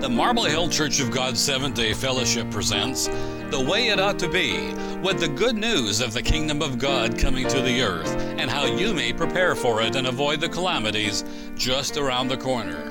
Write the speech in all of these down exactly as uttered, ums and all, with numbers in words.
The Marble Hill Church of God Seventh-day Fellowship presents The Way It Ought to Be, with the good news of the kingdom of God coming to the earth and how you may prepare for it and avoid the calamities just around the corner.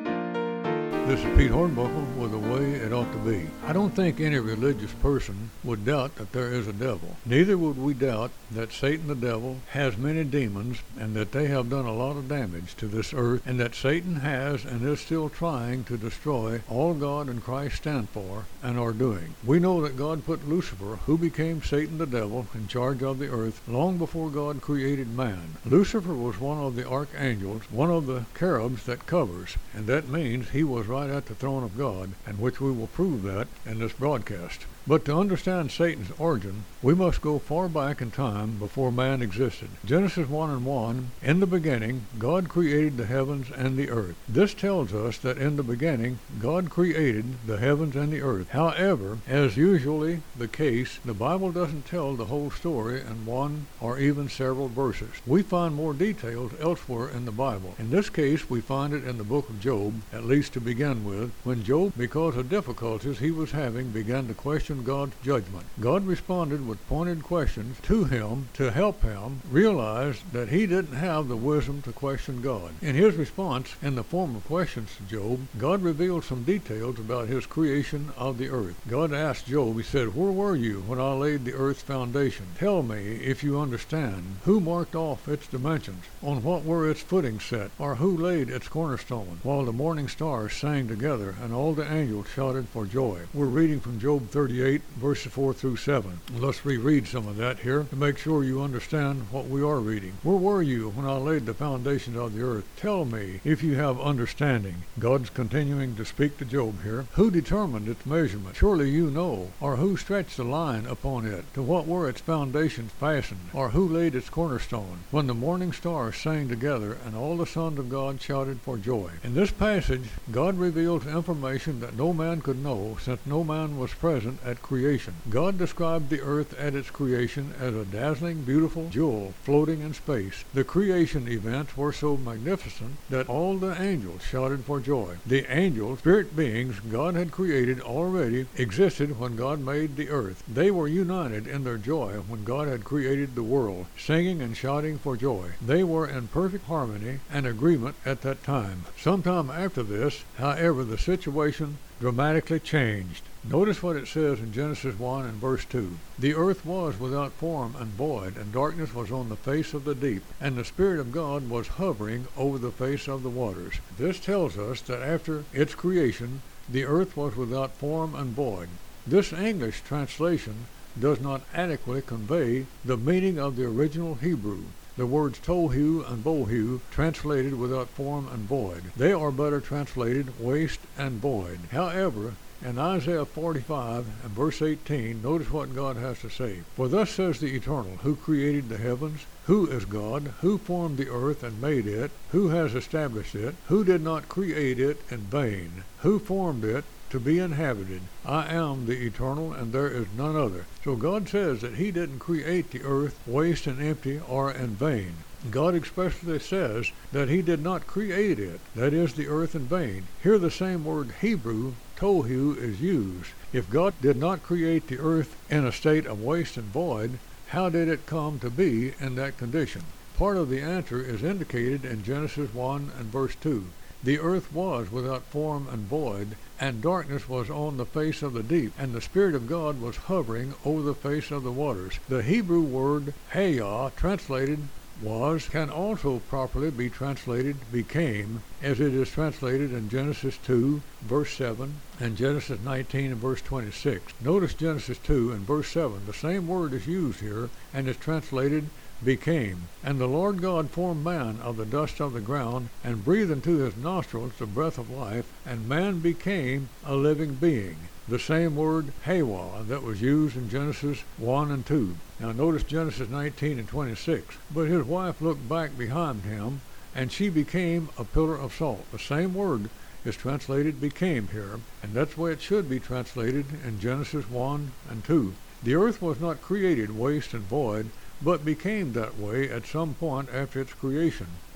This is Pete Hornbuckle with The Way It Ought to Be. I don't think any religious person would doubt that there is a devil. Neither would we doubt that Satan the devil has many demons and that they have done a lot of damage to this earth, and that Satan has and is still trying to destroy all God and Christ stand for and are doing. We know that God put Lucifer, who became Satan the devil, in charge of the earth long before God created man. Lucifer was one of the archangels, one of the cherubs that covers, and that means he was right at the throne of God, and which we will prove that in this broadcast. But to understand Satan's origin, we must go far back in time before man existed. Genesis one and one, in the beginning, God created the heavens and the earth. This tells us that in the beginning, God created the heavens and the earth. However, as usually the case, the Bible doesn't tell the whole story in one or even several verses. We find more details elsewhere in the Bible. In this case, we find it in the book of Job, at least to begin with, when Job, because of difficulties he was having, began to question God's judgment. God responded with pointed questions to him to help him realize that he didn't have the wisdom to question God. In his response, in the form of questions to Job, God revealed some details about his creation of the earth. God asked Job, he said, "Where were you when I laid the earth's foundation? Tell me if you understand. Who marked off its dimensions? On what were its footing set? Or who laid its cornerstone? While the morning stars sang together and all the angels shouted for joy." We're reading from Job thirty-eight, verses four through seven. Let's reread some of that here to make sure you understand what we are reading. "Where were you when I laid the foundations of the earth? Tell me if you have understanding." God's continuing to speak to Job here. "Who determined its measurement? Surely you know. Or who stretched the line upon it? To what were its foundations fastened? Or who laid its cornerstone? When the morning stars sang together and all the sons of God shouted for joy." In this passage, God reveals information that no man could know, since no man was present at creation. God described the earth at its creation as a dazzling, beautiful jewel floating in space. The creation events were so magnificent that all the angels shouted for joy. The angels, spirit beings God had created already, existed when God made the earth. They were united in their joy when God had created the world, singing and shouting for joy. They were in perfect harmony and agreement at that time. Sometime after this, however, the situation dramatically changed. Notice what it says in Genesis one and verse two. "The earth was without form and void, and darkness was on the face of the deep, and the Spirit of God was hovering over the face of the waters." This tells us that after its creation, the earth was without form and void. This English translation does not adequately convey the meaning of the original Hebrew. The words tohu and bohu, translated without form and void. They are better translated waste and void. However, in Isaiah forty-five and verse eighteen, notice what God has to say. "For thus says the Eternal, who created the heavens, who is God, who formed the earth and made it, who has established it, who did not create it in vain, who formed it to be inhabited. I am the Eternal, and there is none other." So God says that he didn't create the earth waste and empty or in vain. God expressly says that he did not create it, that is, the earth, in vain. Here the same word Hebrew, tohu, is used. If God did not create the earth in a state of waste and void, how did it come to be in that condition? Part of the answer is indicated in Genesis one and verse two. "The earth was without form and void, and darkness was on the face of the deep, and the Spirit of God was hovering over the face of the waters." The Hebrew word hayah, translated was, can also properly be translated became, as it is translated in Genesis two, verse seven, and Genesis nineteen and verse twenty-six. Notice Genesis two and verse seven. The same word is used here and is translated became. "And the Lord God formed man of the dust of the ground, and breathed into his nostrils the breath of life, and man became a living being." The same word hayah that was used in Genesis one and two. Now notice Genesis nineteen and twenty-six. "But his wife looked back behind him, and she became a pillar of salt." The same word is translated became here, and that's the way it should be translated in Genesis one and two. The earth was not created waste and void, but became that way at some point after its creation.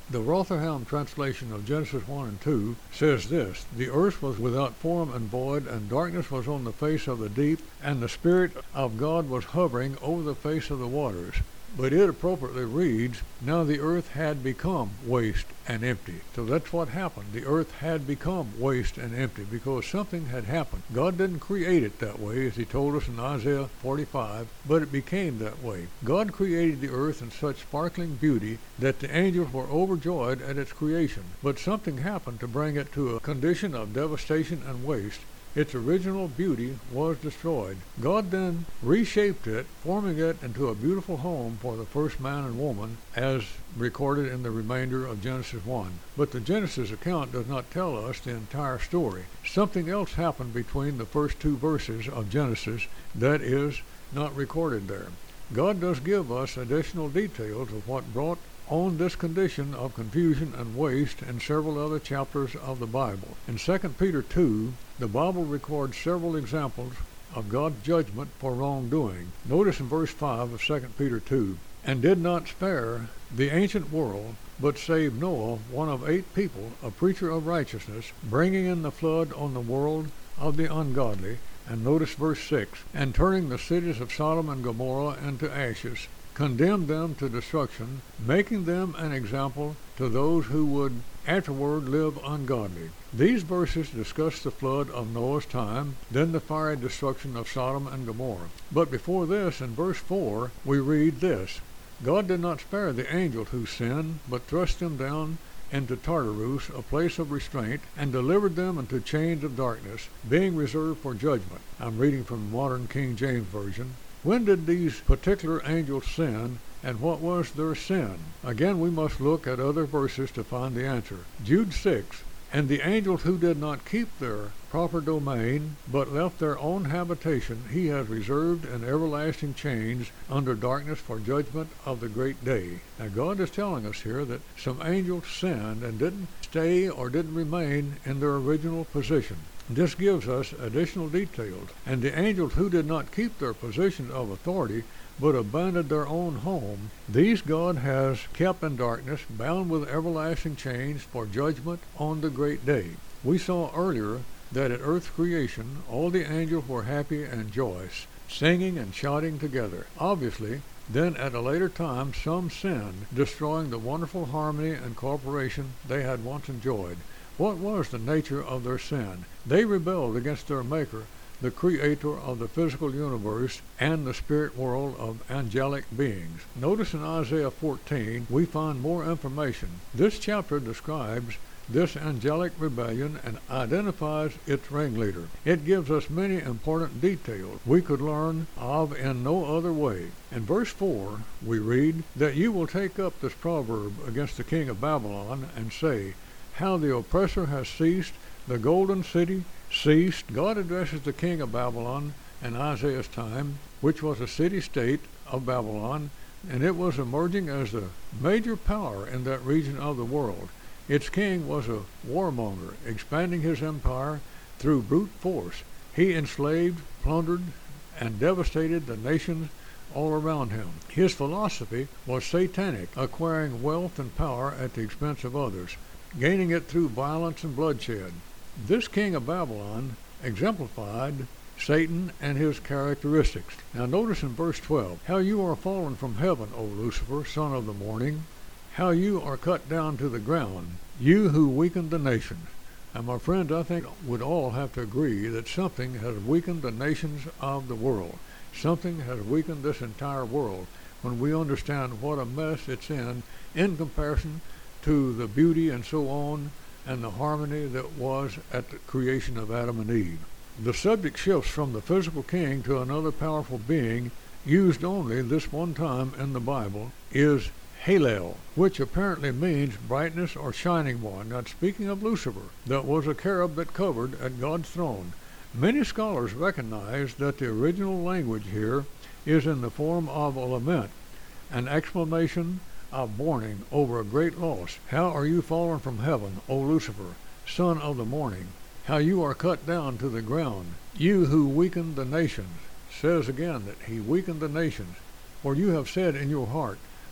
The Rotherham translation of Genesis one and two says this: "The earth was without form and void, and darkness was on the face of the deep, and the Spirit of God was hovering over the face of the waters." But it appropriately reads, "Now the earth had become waste and empty." So that's what happened. The earth had become waste and empty because something had happened. God didn't create it that way, as he told us in Isaiah forty-five, but it became that way. God created the earth in such sparkling beauty that the angels were overjoyed at its creation. But something happened to bring it to a condition of devastation and waste. Its original beauty was destroyed. God then reshaped it, forming it into a beautiful home for the first man and woman, as recorded in the remainder of Genesis one. But the Genesis account does not tell us the entire story. Something else happened between the first two verses of Genesis that is not recorded there. God does give us additional details of what brought on this condition of confusion and waste in several other chapters of the Bible. In Second Peter two, the Bible records several examples of God's judgment for wrongdoing. Notice in verse five of Second Peter two, "And did not spare the ancient world, but saved Noah, one of eight people, a preacher of righteousness, bringing in the flood on the world of the ungodly." And notice verse six, "And turning the cities of Sodom and Gomorrah into ashes, condemned them to destruction, making them an example to those who would afterward live ungodly." These verses discuss the flood of Noah's time, then the fiery destruction of Sodom and Gomorrah. But before this, in verse four, we read this: "God did not spare the angels who sinned, but thrust them down into Tartarus, a place of restraint, and delivered them into chains of darkness, being reserved for judgment." I'm reading from the modern King James Version. When did these particular angels sin, and what was their sin? Again, we must look at other verses to find the answer. Jude six, "And the angels who did not keep their proper domain, but left their own habitation, he has reserved in everlasting chains under darkness for judgment of the great day." Now God is telling us here that some angels sinned and didn't stay or didn't remain in their original position. This gives us additional details. "And the angels who did not keep their position of authority, but abandoned their own home, these God has kept in darkness, bound with everlasting chains for judgment on the great day." We saw earlier that at earth's creation, all the angels were happy and joyous, singing and shouting together. Obviously, then at a later time, some sinned, destroying the wonderful harmony and cooperation they had once enjoyed. What was the nature of their sin? They rebelled against their Maker, the creator of the physical universe and the spirit world of angelic beings. Notice in Isaiah fourteen, we find more information. This chapter describes this angelic rebellion and identifies its ringleader. It gives us many important details we could learn of in no other way. In verse four, we read that you will take up this proverb against the king of Babylon and say, "How the oppressor has ceased, the golden city ceased." God addresses the king of Babylon in Isaiah's time, which was a city-state of Babylon, and it was emerging as the major power in that region of the world. Its king was a warmonger, expanding his empire through brute force. He enslaved, plundered, and devastated the nations all around him. His philosophy was satanic, acquiring wealth and power at the expense of others, gaining it through violence and bloodshed. This king of Babylon exemplified Satan and his characteristics. Now notice in verse twelve, "How you are fallen from heaven, O Lucifer, son of the morning, how you are cut down to the ground, you who weakened the nations." And my friends, I think we'd all have to agree that something has weakened the nations of the world. Something has weakened this entire world when we understand what a mess it's in in comparison to the beauty and so on and the harmony that was at the creation of Adam and Eve. The subject shifts from the physical king to another powerful being used only this one time in the Bible, is Halel, which apparently means brightness or shining one. Now, speaking of Lucifer, that was a cherub that covered at God's throne. Many scholars recognize that the original language here is in the form of a lament, an exclamation of mourning over a great loss. "How are you fallen from heaven, O Lucifer, son of the morning? How you are cut down to the ground, you who weakened the nations." Says again that he weakened the nations. "For you have said in your heart,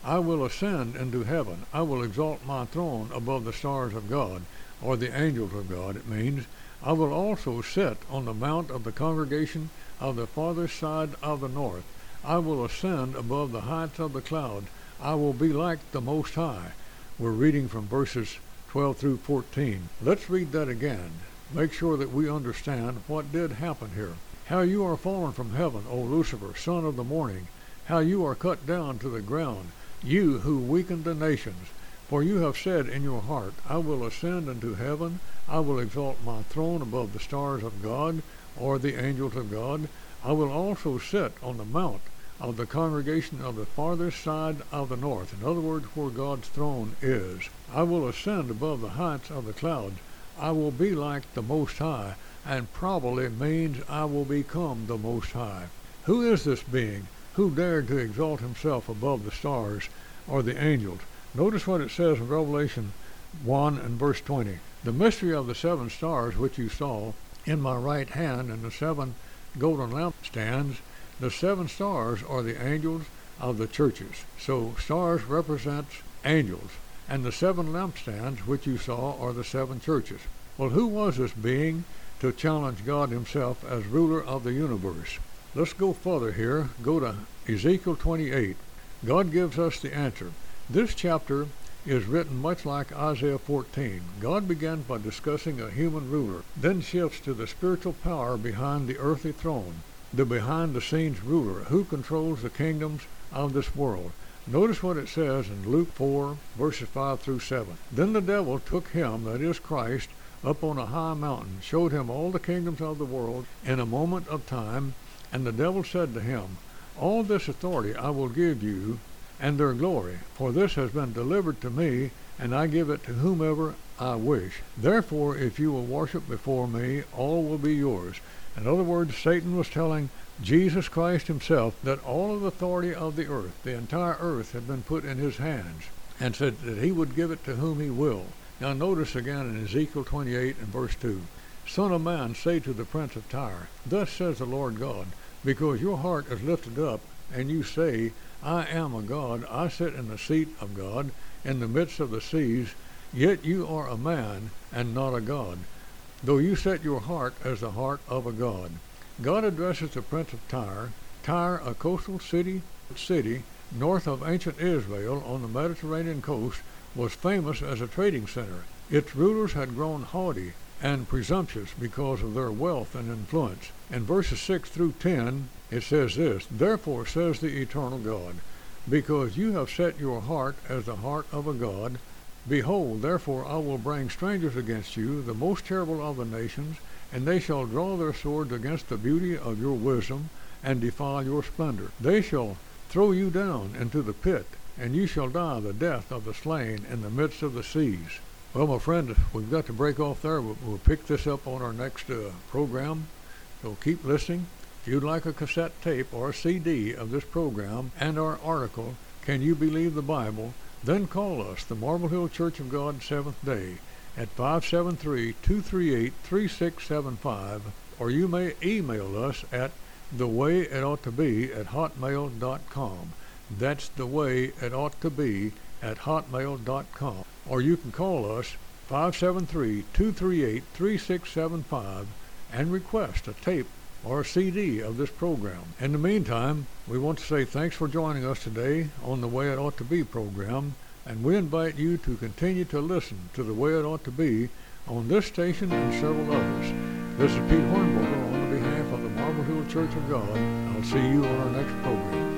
I will ascend into heaven. I will exalt my throne above the stars of God, or the angels of God, it means. I will also sit on the mount of the congregation of the farther side of the north. I will ascend above the heights of the cloud. I will be like the Most High. We're reading from verses twelve through fourteen. Let's read that again. Make sure that we understand what did happen here. How you are fallen from heaven, O Lucifer, son of the morning. How you are cut down to the ground, you who weakened the nations. For you have said in your heart, I will ascend into heaven. I will exalt my throne above the stars of God, or the angels of God. I will also sit on the mount of the congregation of the farthest side of the north. In other words, where God's throne is. I will ascend above the heights of the clouds. I will be like the Most High, and probably means I will become the Most High. Who is this being who dared to exalt himself above the stars or the angels? Notice what it says in Revelation one and verse twenty. The mystery of the seven stars which you saw in my right hand and the seven golden lampstands. The seven stars are the angels of the churches. So stars represents angels, and the seven lampstands which you saw are the seven churches. Well, who was this being to challenge God himself as ruler of the universe? Let's go further here. Go to Ezekiel twenty-eight. God gives us the answer. This chapter is written much like Isaiah fourteen. God begins by discussing a human ruler, then shifts to the spiritual power behind the earthly throne, the behind-the-scenes ruler who controls the kingdoms of this world. Notice what it says in Luke four, verses five through seven. Then the devil took him, that is Christ, up on a high mountain, showed him all the kingdoms of the world in a moment of time, and the devil said to him, All this authority I will give you, and their glory, for this has been delivered to me, and I give it to whomever I wish. Therefore, if you will worship before me, all will be yours. In other words, Satan was telling Jesus Christ himself that all of the authority of the earth, the entire earth, had been put in his hands, and said that he would give it to whom he will. Now notice again in Ezekiel twenty-eight and verse two, Son of man, say to the prince of Tyre, Thus says the Lord God, because your heart is lifted up, and you say, I am a God, I sit in the seat of God, in the midst of the seas, yet you are a man, and not a God, though you set your heart as the heart of a God. God addresses the prince of Tyre. Tyre, a coastal city, city north of ancient Israel on the Mediterranean coast, was famous as a trading center. Its rulers had grown haughty and presumptuous because of their wealth and influence. In verses six through ten, it says this, Therefore says the eternal God, because you have set your heart as the heart of a God, behold, therefore I will bring strangers against you, the most terrible of the nations, and they shall draw their swords against the beauty of your wisdom, and defile your splendor. They shall throw you down into the pit, and you shall die the death of the slain in the midst of the seas. Well, my friend, we've got to break off there. We'll, we'll pick this up on our next uh, program, so keep listening. If you'd like a cassette tape or a C D of this program and our article, Can You Believe the Bible?, then call us, the Marble Hill Church of God Seventh Day, at five seven three, two three eight, three six seven five, or you may email us at the way it ought to be at hotmail dot com. That's the way it ought to be at hotmail dot com. Or you can call us five seven three, two three eight, three six seven five and request a tape or a C D of this program. In the meantime, we want to say thanks for joining us today on the Way It Ought to Be program, and we invite you to continue to listen to the Way It Ought to Be on this station and several others. This is Pete Hornbuckle on behalf of the Marble Hill Church of God. I'll see you on our next program.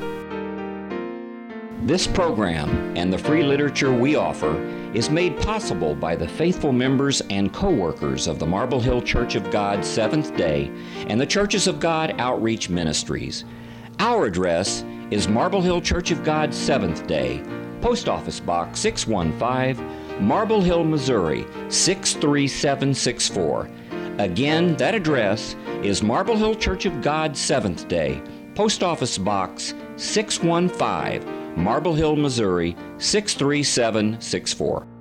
This program and the free literature we offer is made possible by the faithful members and co-workers of the Marble Hill Church of God Seventh Day and the Churches of God Outreach Ministries. Our address is Marble Hill Church of God Seventh Day, Post Office Box six one five, Marble Hill, Missouri six three seven six four. Again, that address is Marble Hill Church of God Seventh Day, Post Office Box six one five, Marble Hill, Missouri six three seven six four.